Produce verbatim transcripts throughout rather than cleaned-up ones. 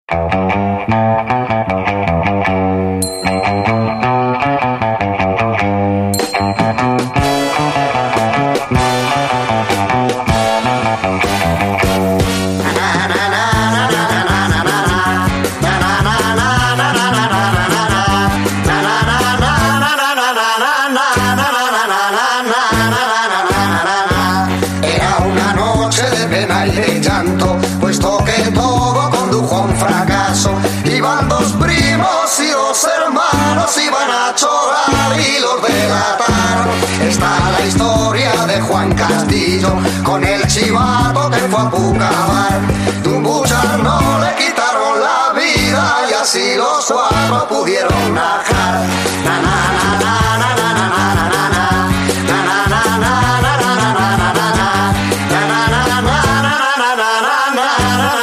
Iban a chorar y los delataron. Está la historia de Juan Castillo con el chivato que fue a Pucabar. Tumbuchar no le quitaron la vida y así los cuatro pudieron najar. Na, na, na, na, na, na, na, na, na, na, na. Na, na, na, na, na, na, na, na, na, na, na. Na, na, na, na, na, na, na, na, na, na.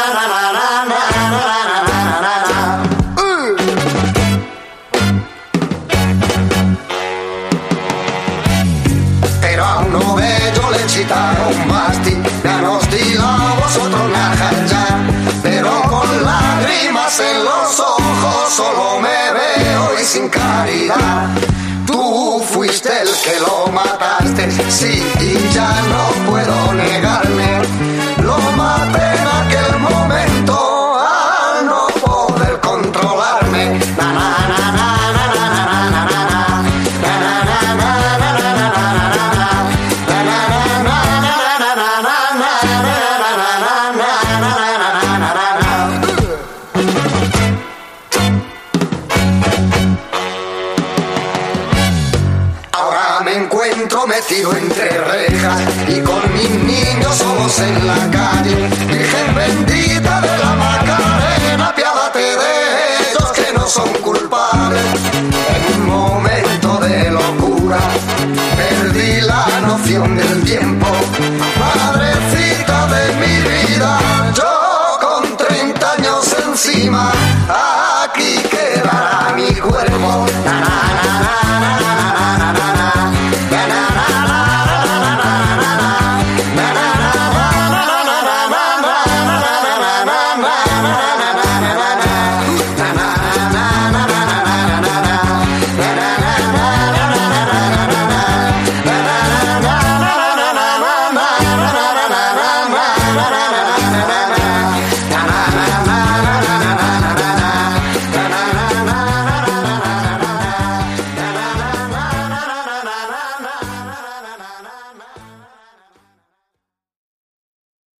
Un mástil, ya nos tiramos vosotros najar ya, pero con lágrimas en los ojos solo me veo y sin caridad. Tú fuiste el que lo mataste, sí, y ya no puedo negarme. Lo maté en aquel momento al no poder controlarme. Na, na, na, na, na, na, na, na, na, na. Metido entre rejas y con mis niños solos en la calle, Virgen bendita de la Macarena.